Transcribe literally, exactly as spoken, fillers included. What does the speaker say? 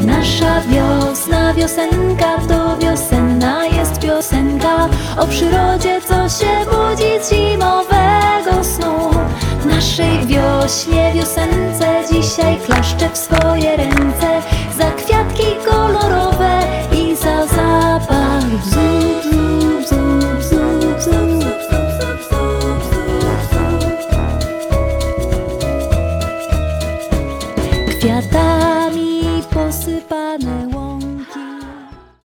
Nasza wiosna, wiosenka, to wiosenna jest piosenka o przyrodzie, co się budzi z zimowego snu. Naszej wiośnie, wiosence dzisiaj klaszczę w swoje ręce za kwiatki kolorowe i za zapach bzu, bzu, bzu, bzu, bzu. Kwiatami posypane